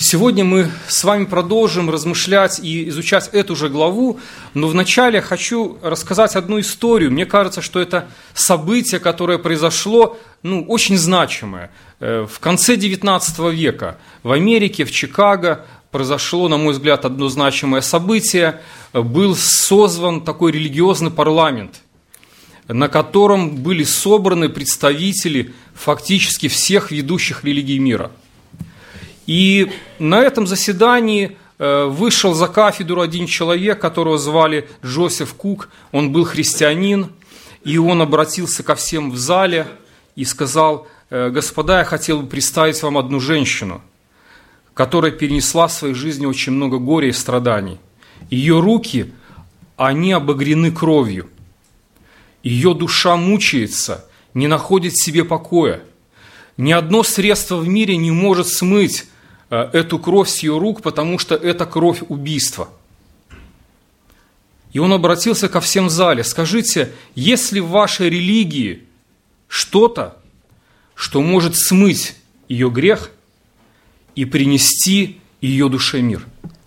сегодня мы с вами продолжим размышлять и изучать эту же главу, но вначале хочу рассказать одну историю. Мне кажется, что это событие, которое произошло, очень значимое. В конце XIX века в Америке, в Чикаго, произошло, на мой взгляд, одно значимое событие. Был созван такой религиозный парламент, на котором были собраны представители фактически всех ведущих религий мира. И на этом заседании вышел за кафедру один человек, которого звали Джозеф Кук. Он был христианин, и он обратился ко всем в зале и сказал: «Господа, я хотел бы представить вам одну женщину, которая перенесла в своей жизни очень много горя и страданий. Ее руки, они обогрены кровью. Ее душа мучается, не находит себе покоя. Ни одно средство в мире не может смыть эту кровь с ее рук, потому что это кровь убийства». И он обратился ко всем в зале: «Скажите, есть ли в вашей религии что-то, что может смыть ее грех и принести ее душе мир?»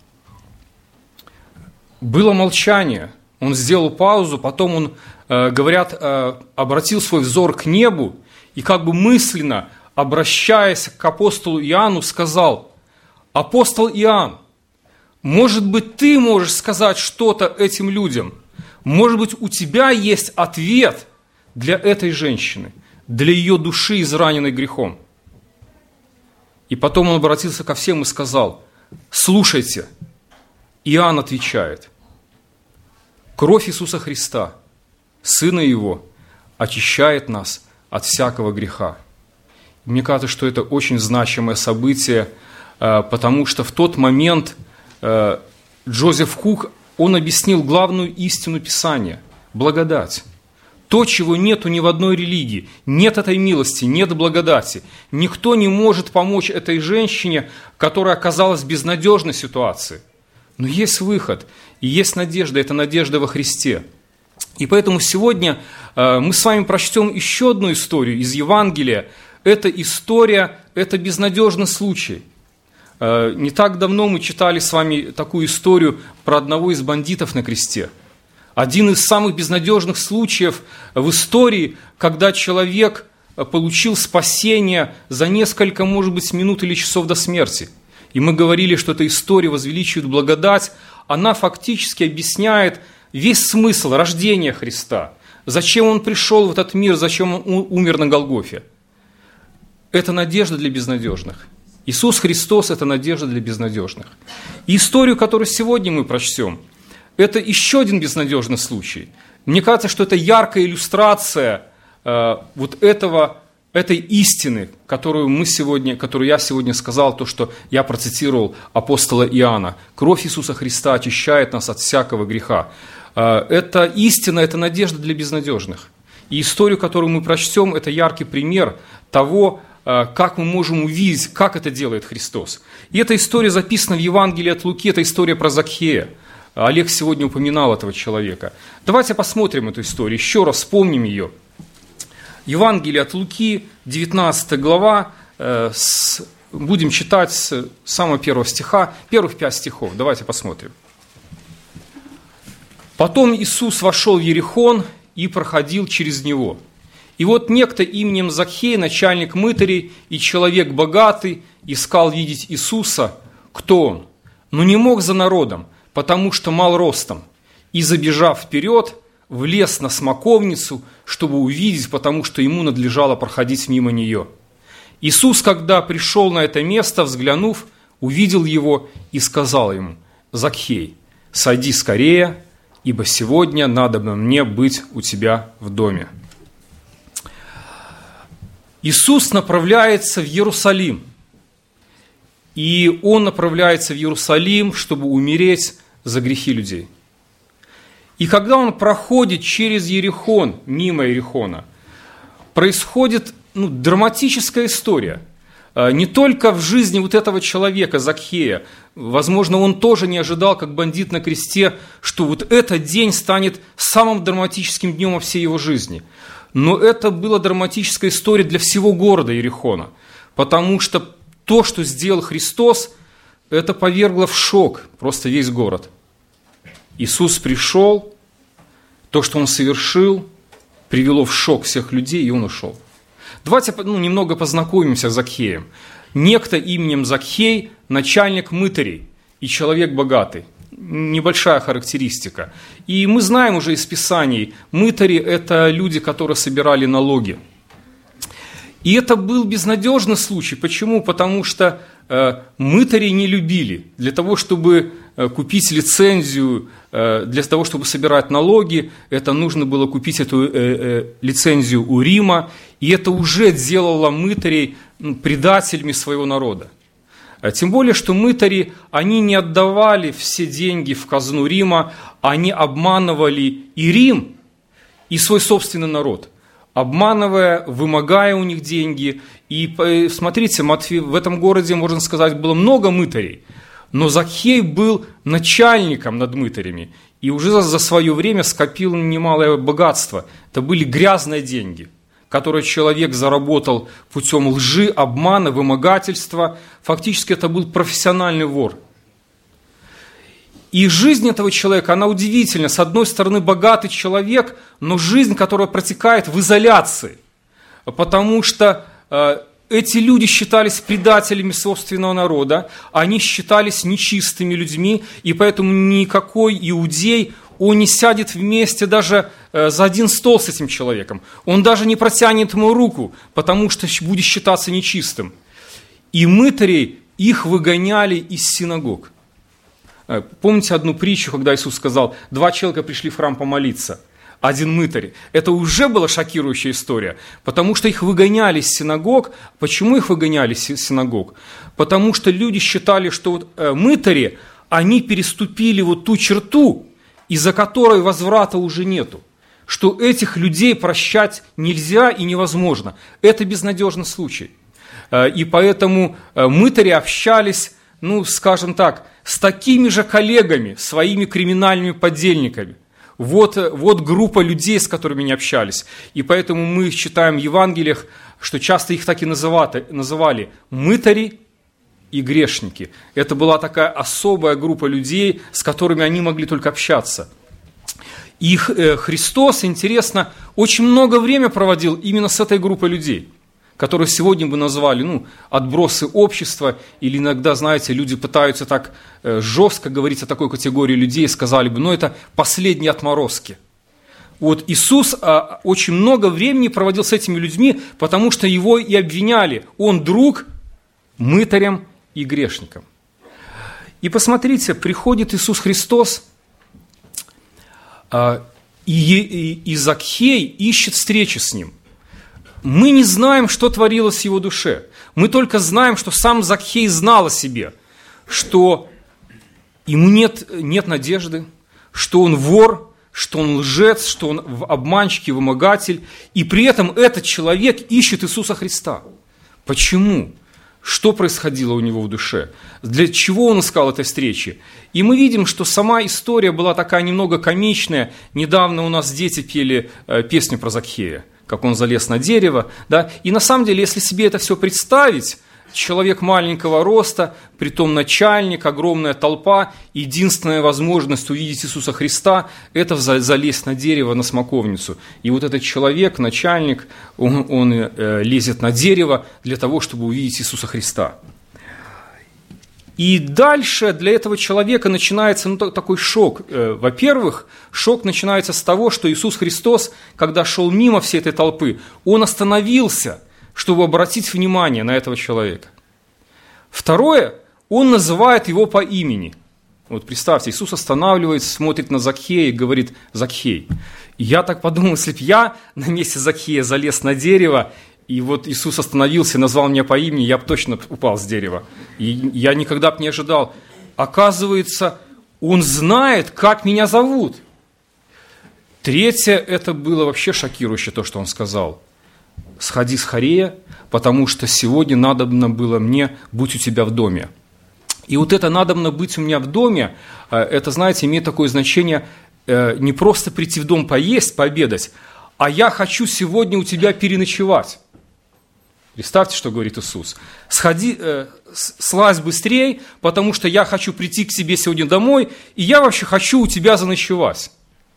Было молчание. Он сделал паузу, потом он, обратил свой взор к небу и как бы мысленно, обращаясь к апостолу Иоанну, сказал: «Апостол Иоанн, может быть, ты можешь сказать что-то этим людям? Может быть, у тебя есть ответ для этой женщины, для ее души, израненной грехом?» И потом он обратился ко всем и сказал: «Слушайте». Иоанн отвечает: «Кровь Иисуса Христа, Сына Его, очищает нас от всякого греха». Мне кажется, что это очень значимое событие, потому что в тот момент Джозеф Кук, он объяснил главную истину Писания – благодать. То, чего нету ни в одной религии, нет этой милости, нет благодати. Никто не может помочь этой женщине, которая оказалась в безнадежной ситуации. Но есть выход, и есть надежда, это надежда во Христе. И поэтому сегодня мы с вами прочтем еще одну историю из Евангелия. Эта история – это безнадежный случай. Не так давно мы читали с вами такую историю про одного из бандитов на кресте. Один из самых безнадежных случаев в истории, когда человек получил спасение за несколько, может быть, минут или часов до смерти. И мы говорили, что эта история возвеличивает благодать. Она фактически объясняет весь смысл рождения Христа. Зачем Он пришел в этот мир, зачем Он умер на Голгофе. Это надежда для безнадежных. Иисус Христос – это надежда для безнадежных. И историю, которую сегодня мы прочтем, это еще один безнадежный случай. Мне кажется, что это яркая иллюстрация этой истины, которую я сегодня сказал, то, что я процитировал апостола Иоанна. Кровь Иисуса Христа очищает нас от всякого греха. Это истина, это надежда для безнадежных. И историю, которую мы прочтем, это яркий пример того, как мы можем увидеть, как это делает Христос. И эта история записана в Евангелии от Луки, это история про Закхея. Олег сегодня упоминал этого человека. Давайте посмотрим эту историю, еще раз вспомним ее. Евангелие от Луки, 19 глава, будем читать с самого первого стиха, первых 5 стихов. Давайте посмотрим. «Потом Иисус вошел в Иерихон и проходил через него. И вот некто именем Закхей, начальник мытарей и человек богатый, искал видеть Иисуса, кто он, но не мог за народом, потому что мал ростом, и, забежав вперед, влез на смоковницу, чтобы увидеть, потому что ему надлежало проходить мимо нее. Иисус, когда пришел на это место, взглянув, увидел его и сказал ему: «Закхей, сойди скорее, ибо сегодня надобно мне быть у тебя в доме». Иисус направляется в Иерусалим, и Он направляется в Иерусалим, чтобы умереть за грехи людей. И когда Он проходит через Иерихон, мимо Иерихона, происходит драматическая история. Не только в жизни вот этого человека, Закхея. Возможно, он тоже не ожидал, как бандит на кресте, что вот этот день станет самым драматическим днем во всей его жизни. Но это была драматическая история для всего города Иерихона, потому что то, что сделал Христос, это повергло в шок просто весь город. Иисус пришел, то, что Он совершил, привело в шок всех людей, и Он ушел. Давайте немного познакомимся с Закхеем. Некто именем Закхей – начальник мытарей и человек богатый. Небольшая характеристика. И мы знаем уже из Писаний, мытари – это люди, которые собирали налоги. И это был безнадежный случай. Почему? Потому что мытарей не любили. Для того, чтобы купить лицензию, для того, чтобы собирать налоги, это нужно было купить эту лицензию у Рима. И это уже делало мытарей предателями своего народа. Тем более, что мытари, они не отдавали все деньги в казну Рима, они обманывали и Рим, и свой собственный народ, обманывая, вымогая у них деньги. И смотрите, в этом городе, можно сказать, было много мытарей, но Закхей был начальником над мытарями и уже за свое время скопил немалое богатство. Это были грязные деньги, который человек заработал путем лжи, обмана, вымогательства. Фактически это был профессиональный вор. И жизнь этого человека, она удивительна. С одной стороны, богатый человек, но жизнь, которая протекает в изоляции. Потому что эти люди считались предателями собственного народа, они считались нечистыми людьми, и поэтому никакой иудей, он не сядет вместе даже за один стол с этим человеком. Он даже не протянет ему руку, потому что будет считаться нечистым. И мытарей, их выгоняли из синагог. Помните одну притчу, когда Иисус сказал, 2 человека пришли в храм помолиться, 1 мытарь. Это уже была шокирующая история, потому что их выгоняли из синагог. Почему их выгоняли из синагог? Потому что люди считали, что мытари, они переступили ту черту, из-за которой возврата уже нету. Что этих людей прощать нельзя и невозможно. Это безнадежный случай. И поэтому мытари общались, скажем так, с такими же коллегами, своими криминальными подельниками. Вот группа людей, с которыми они общались. И поэтому мы читаем в Евангелиях, что часто их так и называли мытари и грешники. Это была такая особая группа людей, с которыми они могли только общаться. И Христос, интересно, очень много времени проводил именно с этой группой людей, которые сегодня бы назвали отбросы общества, или иногда, знаете, люди пытаются так жестко говорить о такой категории людей, сказали бы, это последние отморозки. Иисус очень много времени проводил с этими людьми, потому что его и обвиняли. Он друг мытарям и грешникам. И посмотрите, приходит Иисус Христос, и Закхей ищет встречи с Ним. Мы не знаем, что творилось в его душе. Мы только знаем, что сам Закхей знал о себе, что ему нет надежды, что он вор, что он лжец, что он обманщик и вымогатель. И при этом этот человек ищет Иисуса Христа. Почему? Что происходило у него в душе? Для чего он искал этой встречи? И мы видим, что сама история была такая немного комичная. Недавно у нас дети пели песню про Закхея, как он залез на дерево. Да? И на самом деле, если себе это все представить, человек маленького роста, притом начальник, огромная толпа, единственная возможность увидеть Иисуса Христа – это залезть на дерево, на смоковницу. И этот человек, начальник, он лезет на дерево для того, чтобы увидеть Иисуса Христа. И дальше для этого человека начинается такой шок. Во-первых, шок начинается с того, что Иисус Христос, когда шел мимо всей этой толпы, Он остановился, чтобы обратить внимание на этого человека. Второе, Он называет его по имени. Представьте, Иисус останавливается, смотрит на Закхея и говорит: «Закхей». И я так подумал, если бы я на месте Закхея залез на дерево, и Иисус остановился и назвал меня по имени, я бы точно упал с дерева. И я никогда бы не ожидал. Оказывается, Он знает, как меня зовут. Третье, это было вообще шокирующе, то, что Он сказал. «Сходи с Хорея, потому что сегодня надобно было мне быть у тебя в доме». И это «надобно быть у меня в доме», это, знаете, имеет такое значение не просто прийти в дом поесть, пообедать, а «я хочу сегодня у тебя переночевать». Представьте, что говорит Иисус. Слазь быстрей, потому что я хочу прийти к себе сегодня домой, и я вообще хочу у тебя заночевать.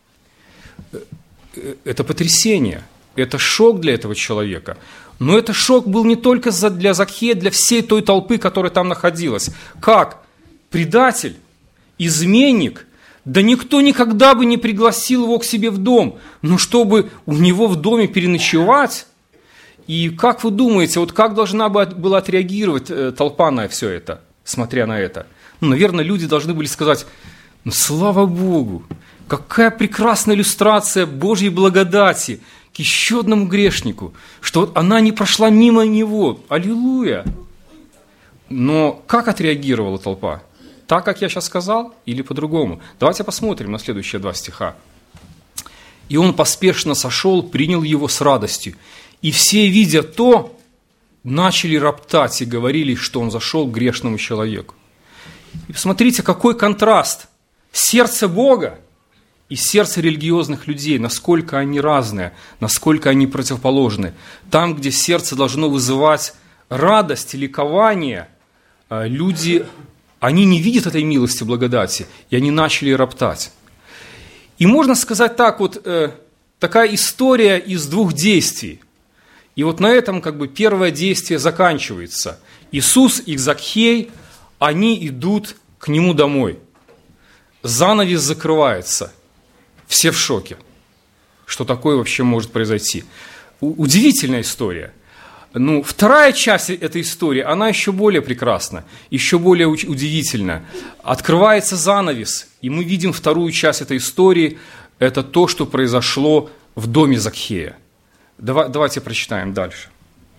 Это потрясение, это шок для этого человека. Но это шок был не только для Закхея, для всей той толпы, которая там находилась. Как? Предатель, изменник, да никто никогда бы не пригласил его к себе в дом, но чтобы у него в доме переночевать. И как вы думаете, вот как должна была отреагировать толпа на все это, смотря на это? Ну, наверное, люди должны были сказать: ну, слава Богу, какая прекрасная иллюстрация Божьей благодати к еще одному грешнику, что вот она не прошла мимо него. Аллилуйя! Но как отреагировала толпа? Так, как я сейчас сказал, или по-другому? Давайте посмотрим на следующие 2 стиха. «И он поспешно сошел, принял его с радостью. И все, видя то, начали роптать и говорили, что он зашел к грешному человеку». И посмотрите, какой контраст. Сердце Бога и сердце религиозных людей, насколько они разные, насколько они противоположны. Там, где сердце должно вызывать радость и ликование, люди, они не видят этой милости, благодати, и они начали роптать. И можно сказать так, вот такая история из 2 действий. И вот на этом как бы первое действие заканчивается. Иисус и Закхей, они идут к нему домой. Занавес закрывается. Все в шоке. Что такое вообще может произойти? Удивительная история. Ну, вторая часть этой истории, она еще более прекрасна, еще более удивительна. Открывается занавес, и мы видим вторую часть этой истории. Это то, что произошло в доме Закхея. Давайте прочитаем дальше.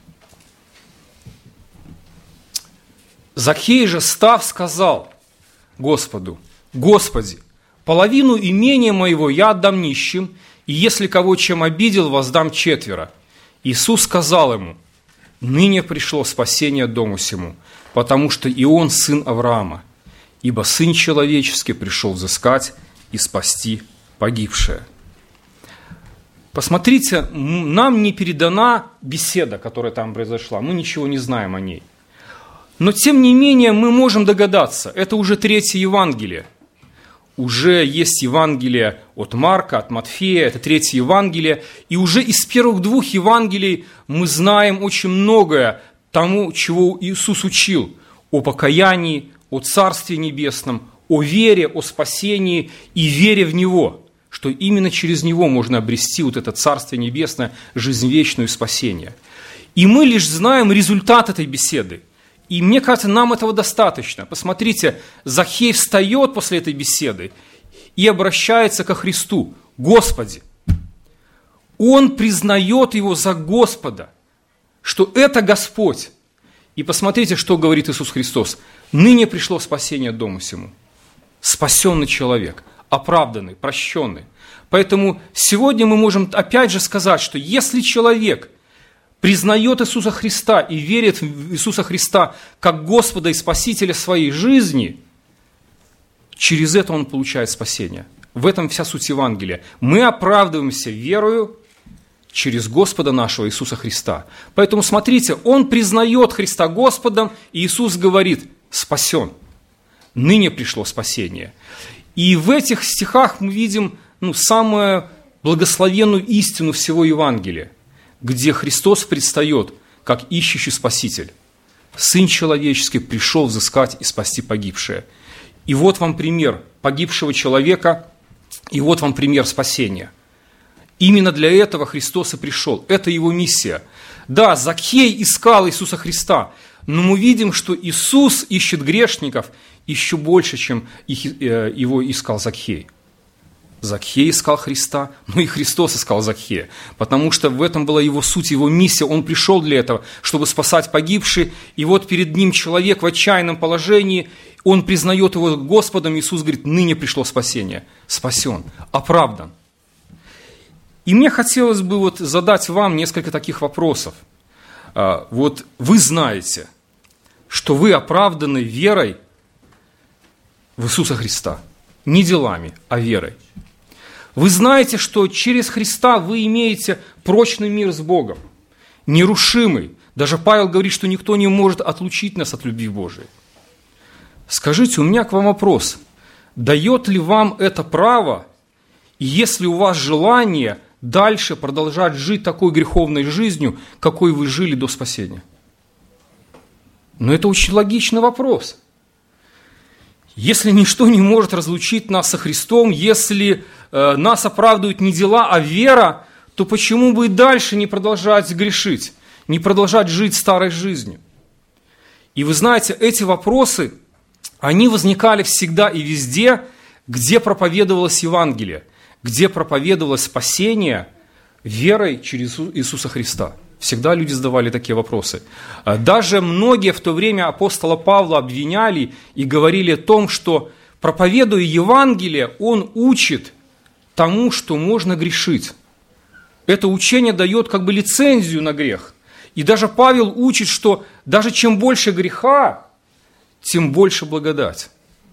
Закхей же, став, сказал Господу: «Господи, половину имения моего я отдам нищим, и если кого чем обидел, воздам 4. Иисус сказал ему: «Ныне пришло спасение дому сему, потому что и он сын Авраама, ибо Сын Человеческий пришел взыскать и спасти погибшее». Посмотрите, нам не передана беседа, которая там произошла, мы ничего не знаем о ней. Но тем не менее мы можем догадаться, это уже 3-е Евангелие. Уже есть Евангелие от Марка, от Матфея, это 3-е Евангелие. И уже из первых 2 Евангелий мы знаем очень многое тому, чего Иисус учил. О покаянии, о Царстве Небесном, о вере, о спасении и вере в Него. Что именно через Него можно обрести вот это Царствие Небесное, жизнь вечную и спасение. И мы лишь знаем результат этой беседы. И мне кажется, нам этого достаточно. Посмотрите, Закхей встает после этой беседы и обращается ко Христу: «Господи». Он признает Его за Господа, что это Господь. И посмотрите, что говорит Иисус Христос: «Ныне пришло спасение дому сему». Спасенный человек, оправданный, прощенный. Поэтому сегодня мы можем опять же сказать, что если человек признает Иисуса Христа и верит в Иисуса Христа как Господа и Спасителя своей жизни, через это он получает спасение. В этом вся суть Евангелия. Мы оправдываемся верою через Господа нашего Иисуса Христа. Поэтому смотрите, он признает Христа Господом, и Иисус говорит: спасен. Ныне пришло спасение. И в этих стихах мы видим самую благословенную истину всего Евангелия, где Христос предстает как ищущий Спаситель. Сын Человеческий пришел взыскать и спасти погибшее. И вот вам пример погибшего человека, и вот вам пример спасения. Именно для этого Христос и пришел. Это Его миссия. Да, Закхей искал Иисуса Христа, но мы видим, что Иисус ищет грешников еще больше, чем Его искал Закхей. Закхей искал Христа, но и Христос искал Закхея, потому что в этом была Его суть, Его миссия. Он пришел для этого, чтобы спасать погибших, и вот перед Ним человек в отчаянном положении, он признает Его Господом, Иисус говорит: ныне пришло спасение, спасен, оправдан. И мне хотелось бы задать вам несколько таких вопросов. Вот вы знаете, что вы оправданы верой в Иисуса Христа, не делами, а верой. Вы знаете, что через Христа вы имеете прочный мир с Богом, нерушимый, Даже Павел говорит, что никто не может отлучить нас от любви Божией. Скажите, у меня к вам вопрос. Дает ли вам это право, и если у вас желание дальше продолжать жить такой греховной жизнью, какой вы жили до спасения? Но это очень логичный вопрос. Если ничто не может разлучить нас со Христом, если нас оправдывают не дела, а вера, то почему бы и дальше не продолжать грешить, не продолжать жить старой жизнью? И вы знаете, эти вопросы, они возникали всегда и везде, где проповедовалось Евангелие, где проповедовалось спасение верой через Иисуса Христа. Всегда люди задавали такие вопросы. Даже многие в то время апостола Павла обвиняли и говорили о том, что, проповедуя Евангелие, он учит тому, что можно грешить. Это учение дает как бы лицензию на грех. И даже Павел учит, что даже чем больше греха, тем больше благодать.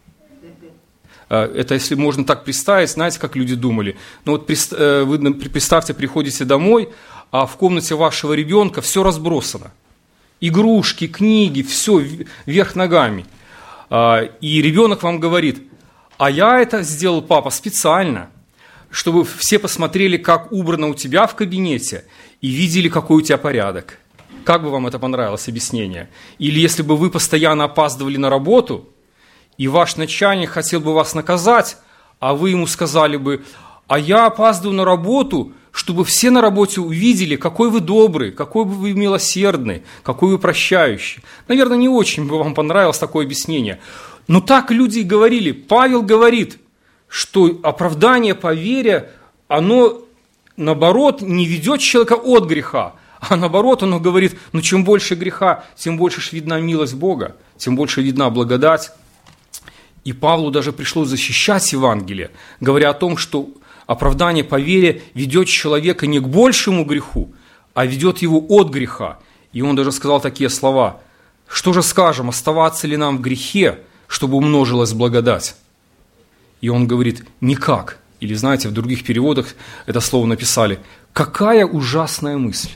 Это, если можно так представить, знаете, как люди думали. Ну вот вы представьте, приходите домой, а в комнате вашего ребенка все разбросано. Игрушки, книги, все вверх ногами. И ребенок вам говорит: а я это сделал, папа, специально, чтобы все посмотрели, как убрано у тебя в кабинете, и видели, какой у тебя порядок. Как бы вам это понравилось объяснение? Или если бы вы постоянно опаздывали на работу, и ваш начальник хотел бы вас наказать, а вы ему сказали бы: а я опаздываю на работу, чтобы все на работе увидели, какой вы добрый, какой вы милосердный, какой вы прощающий. Наверное, не очень бы вам понравилось такое объяснение. Но так люди и говорили. Павел говорит, что оправдание по вере, оно, наоборот, не ведет человека от греха, а наоборот, оно говорит, ну чем больше греха, тем больше видна милость Бога, тем больше видна благодать. И Павлу даже пришлось защищать Евангелие, говоря о том, что оправдание по вере ведет человека не к большему греху, а ведет его от греха. И он даже сказал такие слова: что же скажем, оставаться ли нам в грехе, чтобы умножилась благодать? И он говорит: никак. Или, знаете, в других переводах это слово написали: какая ужасная мысль.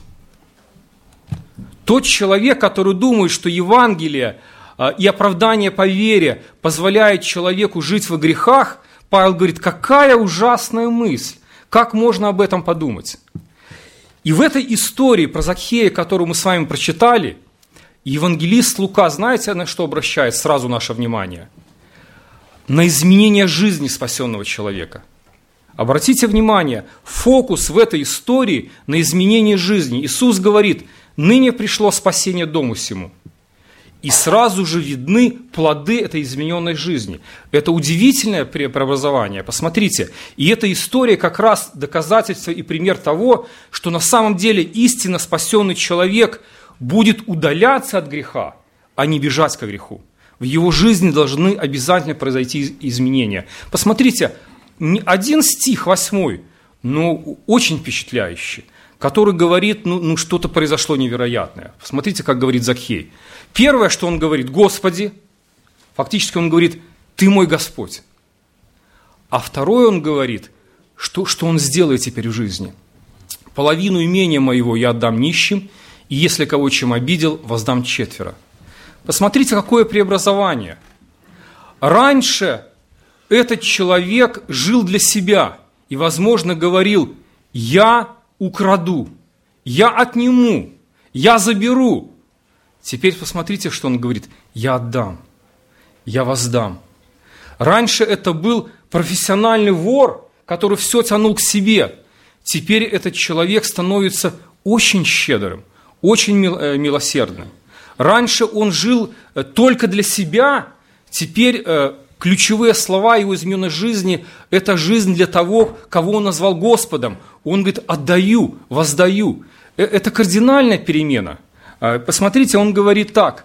Тот человек, который думает, что Евангелие и оправдание по вере позволяет человеку жить во грехах, Павел говорит: какая ужасная мысль, как можно об этом подумать? И в этой истории про Закхея, которую мы с вами прочитали, евангелист Лука, знаете, на что обращает сразу наше внимание? На изменение жизни спасенного человека. Обратите внимание, фокус в этой истории на изменение жизни. Иисус говорит: ныне пришло спасение дому сему. И сразу же видны плоды этой измененной жизни. Это удивительное преобразование. Посмотрите, и эта история как раз доказательство и пример того, что на самом деле истинно спасенный человек будет удаляться от греха, а не бежать ко греху. В его жизни должны обязательно произойти изменения. Посмотрите, один стих, 8, но очень впечатляющий, который говорит, что-то произошло невероятное. Посмотрите, как говорит Закхей. Первое, что он говорит: Господи, фактически он говорит: Ты мой Господь. А второе он говорит, что он сделает теперь в жизни. Половину имения моего я отдам нищим, и если кого чем обидел, воздам 4. Посмотрите, какое преобразование. Раньше этот человек жил для себя и, возможно, говорил: я украду, я отниму, я заберу. Теперь посмотрите, что он говорит: я отдам, я воздам. Раньше это был профессиональный вор, который все тянул к себе. Теперь этот человек становится очень щедрым, очень милосердным. Раньше он жил только для себя, теперь ключевые слова его измененной жизни – это жизнь для того, кого он назвал Господом. Он говорит: отдаю, воздаю. Это кардинальная перемена. Посмотрите, он говорит так: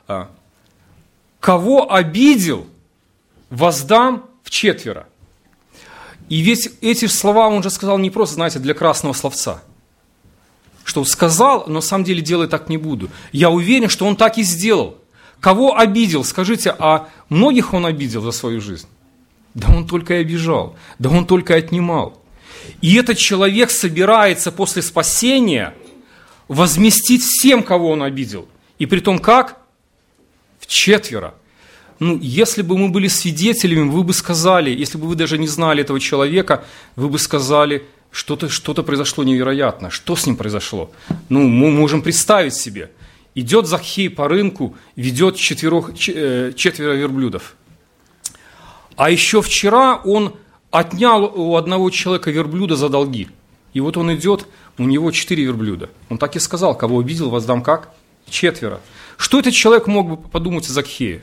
кого обидел, воздам в 4. И ведь эти слова он же сказал не просто, знаете, для красного словца. Что сказал, но на самом деле делать так не буду. Я уверен, что он так и сделал. Кого обидел? Скажите, а многих он обидел за свою жизнь? Да он только и обижал, да он только и отнимал. И этот человек собирается после спасения возместить всем, кого он обидел. И притом как? Вчетверо. Если бы мы были свидетелями, вы бы сказали, если бы вы даже не знали этого человека, вы бы сказали, что-то произошло невероятно. Что с ним произошло? Мы можем представить себе. Идет Закхей по рынку, ведет четверо верблюдов. А еще вчера он отнял у одного человека верблюда за долги. И вот он идет, у него 4 верблюда. Он так и сказал, кого обидел, воздам как? 4. Что этот человек мог бы подумать о Закхее?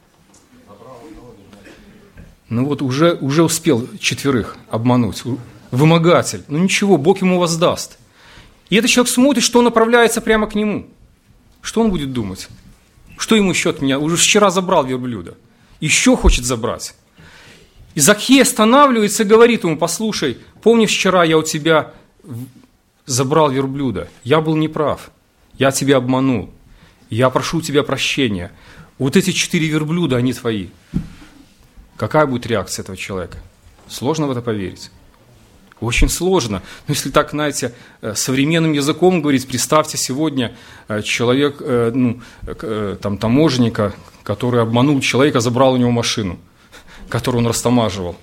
Уже успел 4 обмануть. Вымогатель. Ничего, Бог ему воздаст. И этот человек смотрит, что он направляется прямо к нему. Что он будет думать? Что ему еще от меня? Уже вчера забрал верблюда. Еще хочет забрать. И Закхей останавливается и говорит ему: послушай, помни, вчера я у тебя забрал верблюда. Я был неправ. Я тебя обманул. Я прошу у тебя прощения. Вот эти 4 верблюда, они твои. Какая будет реакция этого человека? Сложно в это поверить. Очень сложно. Но если так, знаете, современным языком говорить, представьте сегодня человек, таможенника, который обманул человека, забрал у него машину, которую он растамаживал.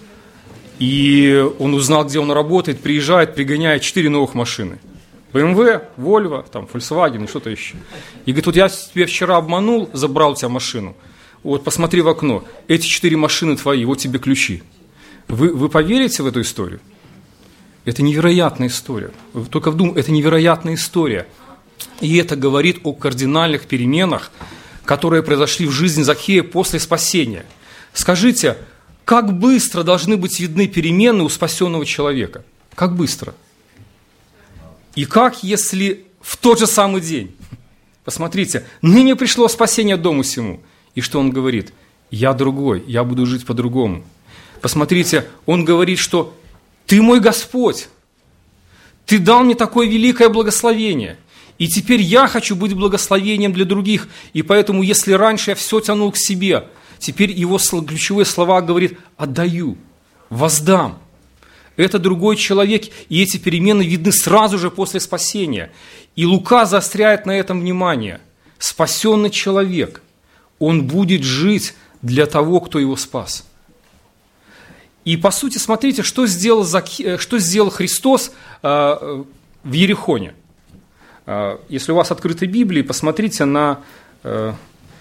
И он узнал, где он работает, приезжает, пригоняет 4 новых машины. BMW, Volvo, Volkswagen и что-то еще. И говорит: вот я тебя вчера обманул, забрал у тебя машину. Вот посмотри в окно, эти 4 машины твои, вот тебе ключи. Вы поверите в эту историю? Это невероятная история. Вы только вдумайтесь, это невероятная история. И это говорит о кардинальных переменах, которые произошли в жизни Закхея после спасения. Скажите, как быстро должны быть видны перемены у спасенного человека? Как быстро? И как, если в тот же самый день? Посмотрите, ныне пришло спасение дому сему. И что он говорит? Я другой, я буду жить по-другому. Посмотрите, он говорит, что ты мой Господь, ты дал мне такое великое благословение, и теперь я хочу быть благословением для других, и поэтому, если раньше я все тянул к себе, теперь его ключевые слова говорит: отдаю, воздам. Это другой человек, и эти перемены видны сразу же после спасения. И Лука заостряет на этом внимание. Спасенный человек, он будет жить для того, кто его спас. И по сути, смотрите, что сделал Христос в Иерихоне. Если у вас открыты Библии, посмотрите в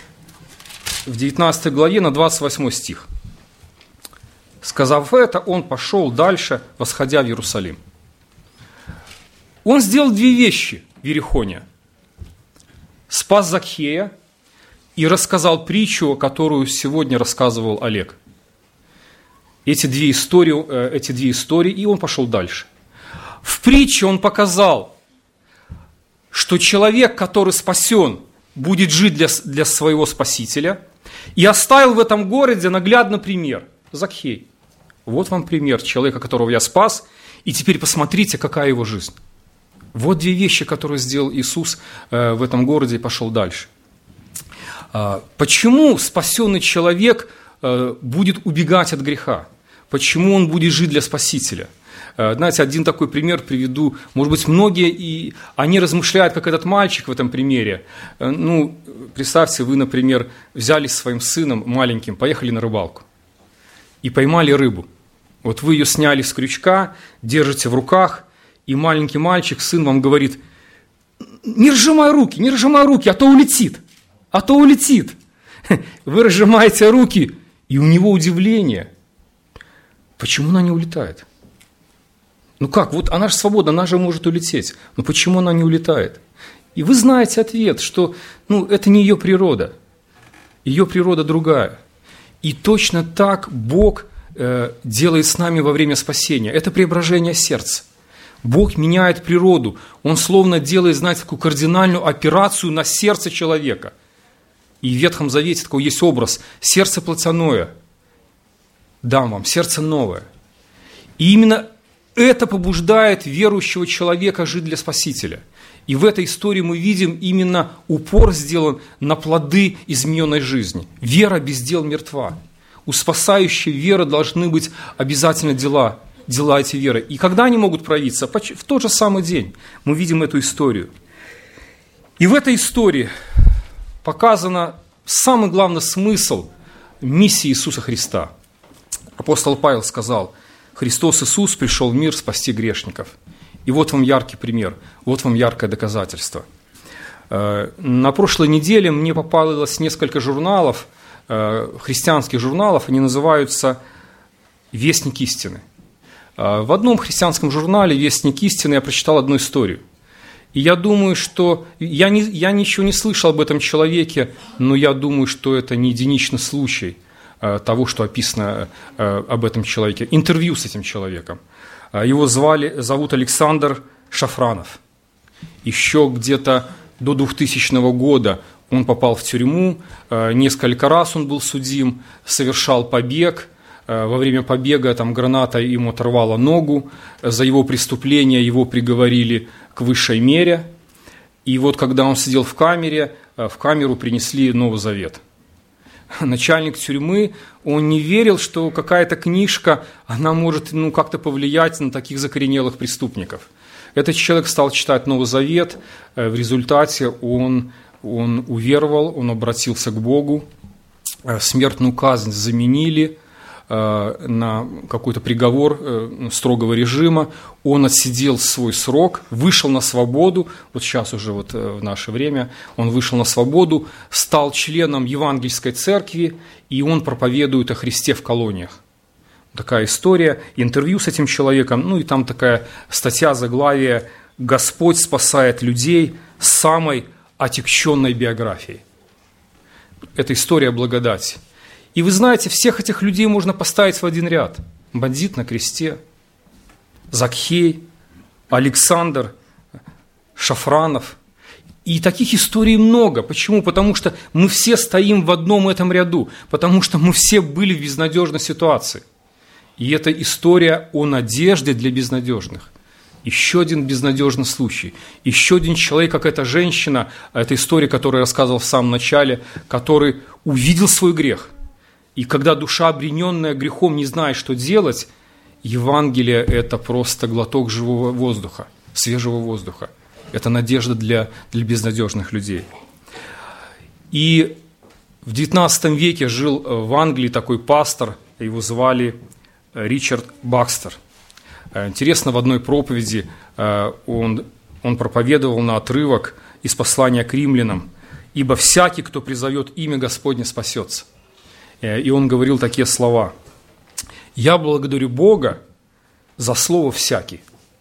19 главе на 28 стих. Сказав это, он пошел дальше, восходя в Иерусалим. Он сделал 2 вещи в Иерихоне. Спас Закхея и рассказал притчу, которую сегодня рассказывал Олег. Эти две истории, и он пошел дальше. В притче он показал, что человек, который спасен, будет жить для своего Спасителя, и оставил в этом городе наглядный пример. Закхей. Вот вам пример человека, которого я спас, и теперь посмотрите, какая его жизнь. Вот 2 вещи, которые сделал Иисус в этом городе, и пошел дальше. Почему спасенный человек будет убегать от греха? Почему он будет жить для Спасителя? Знаете, один такой пример приведу. Может быть, многие, и они размышляют, как этот мальчик в этом примере. Представьте, вы, например, взяли с своим сыном маленьким, поехали на рыбалку и поймали рыбу. Вот вы ее сняли с крючка, держите в руках, и маленький мальчик, сын вам говорит: не разжимай руки, а то улетит. Вы разжимаете руки, и у него удивление. Почему она не улетает? Как, вот она же свободна, она же может улететь. Но почему она не улетает? И вы знаете ответ, что это не ее природа. Ее природа другая. И точно так Бог делает с нами во время спасения. Это преображение сердца. Бог меняет природу. Он словно делает, знаете, такую кардинальную операцию на сердце человека. И в Ветхом Завете такой есть образ: сердце плотяное дам вам, сердце новое. И именно это побуждает верующего человека жить для Спасителя. И в этой истории мы видим именно упор сделан на плоды измененной жизни. Вера без дел мертва. У спасающей веры должны быть обязательно дела эти веры. И когда они могут проявиться? В тот же самый день мы видим эту историю. И в этой истории показан самый главный смысл миссии Иисуса Христа. Апостол Павел сказал: «Христос Иисус пришел в мир спасти грешников». И вот вам яркий пример, вот вам яркое доказательство. На прошлой неделе мне попалось несколько журналов, христианских журналов, они называются «Вестник истины». В одном христианском журнале «Вестник истины» я прочитал одну историю. И я думаю, что... Я ничего не слышал об этом человеке, но я думаю, что это не единичный случай того, что описано об этом человеке. Интервью с этим человеком. Его зовут Александр Шафранов. Еще где-то до 2000 года он попал в тюрьму, несколько раз он был судим, совершал побег. Во время побега граната ему оторвала ногу, за его преступление его приговорили к высшей мере. И вот когда он сидел в камеру принесли Новый Завет. Начальник тюрьмы, он не верил, что какая-то книжка, она может как-то повлиять на таких закоренелых преступников. Этот человек стал читать Новый Завет, в результате он уверовал, он обратился к Богу, смертную казнь заменили на какой-то приговор строгого режима, он отсидел свой срок, вышел на свободу, вот сейчас уже в наше время, он вышел на свободу, стал членом Евангельской церкви, и он проповедует о Христе в колониях. Такая история, интервью с этим человеком, и там такая статья, заглавие «Господь спасает людей с самой отягченной биографией». Это история благодати. И вы знаете, всех этих людей можно поставить в один ряд. Бандит на кресте, Закхей, Александр Шафранов. И таких историй много. Почему? Потому что мы все стоим в одном этом ряду, потому что мы все были в безнадежной ситуации. И это история о надежде для безнадежных. Еще один безнадежный случай. Еще один человек, как эта женщина, это история, которую я рассказывал в самом начале, который увидел свой грех. И когда душа, обремененная грехом, не знает, что делать, Евангелие – это просто глоток живого воздуха, свежего воздуха. Это надежда для безнадежных людей. И в XIX веке жил в Англии такой пастор, его звали Ричард Бакстер. Интересно, в одной проповеди он проповедовал на отрывок из послания к римлянам: «Ибо всякий, кто призовет имя Господне, спасется». И он говорил такие слова: «Я благодарю Бога за слово «всякий».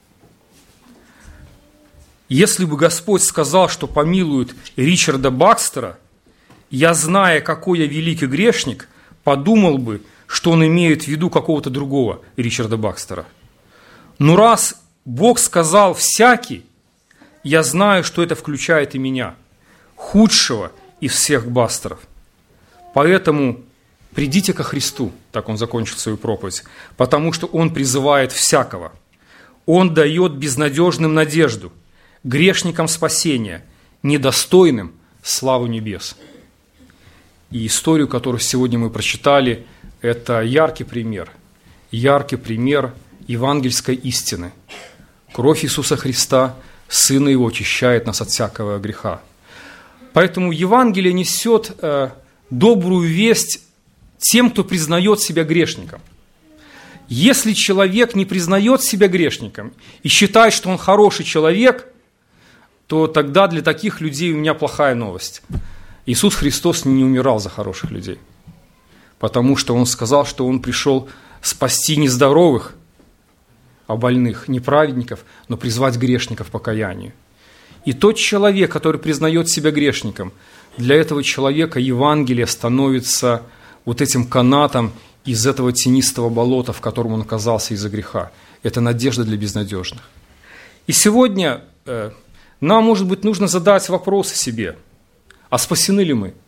Если бы Господь сказал, что помилует Ричарда Бакстера, я, зная, какой я великий грешник, подумал бы, что он имеет в виду какого-то другого Ричарда Бакстера. Но раз Бог сказал «всякий», я знаю, что это включает и меня, худшего из всех Бастеров. Поэтому придите ко Христу», так он закончил свою проповедь, «потому что Он призывает всякого. Он дает безнадежным надежду, грешникам спасения, недостойным славу небес». И историю, которую сегодня мы прочитали, это яркий пример евангельской истины. Кровь Иисуса Христа, Сына Его, очищает нас от всякого греха. Поэтому Евангелие несет добрую весть тем, кто признает себя грешником. Если человек не признает себя грешником и считает, что он хороший человек, то тогда для таких людей у меня плохая новость. Иисус Христос не умирал за хороших людей, потому что Он сказал, что Он пришел спасти не здоровых, а больных, не праведников, но призвать грешников к покаянию. И тот человек, который признает себя грешником, для этого человека Евангелие становится вот этим канатом из этого тенистого болота, в котором он оказался из-за греха. Это надежда для безнадежных. И сегодня нам, может быть, нужно задать вопрос себе: а спасены ли мы?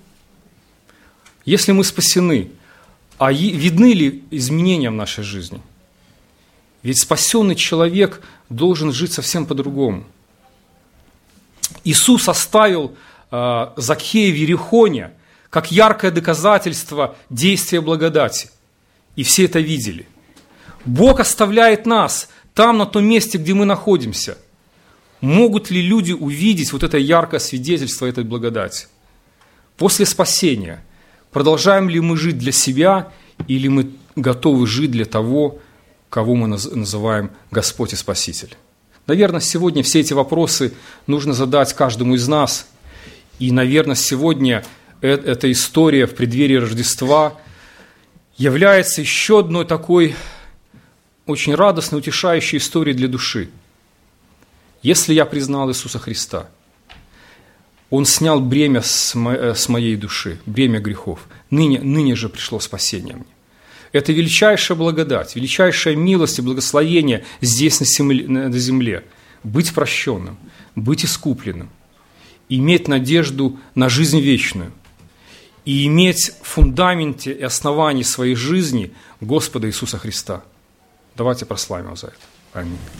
Если мы спасены, а видны ли изменения в нашей жизни? Ведь спасенный человек должен жить совсем по-другому. Иисус оставил Закхея в Иерихоне как яркое доказательство действия благодати. И все это видели. Бог оставляет нас там, на том месте, где мы находимся. Могут ли люди увидеть вот это яркое свидетельство этой благодати? После спасения продолжаем ли мы жить для себя, или мы готовы жить для того, кого мы называем Господь и Спаситель? Наверное, сегодня все эти вопросы нужно задать каждому из нас. И, наверное, сегодня эта история в преддверии Рождества является еще одной такой очень радостной, утешающей историей для души. Если я признал Иисуса Христа, Он снял бремя с моей души, бремя грехов. Ныне же пришло спасение мне. Это величайшая благодать, величайшая милость и благословение здесь, на земле. Быть прощенным, быть искупленным, иметь надежду на жизнь вечную и иметь в фундаменте и основании своей жизни Господа Иисуса Христа. Давайте прославим Его за это. Аминь.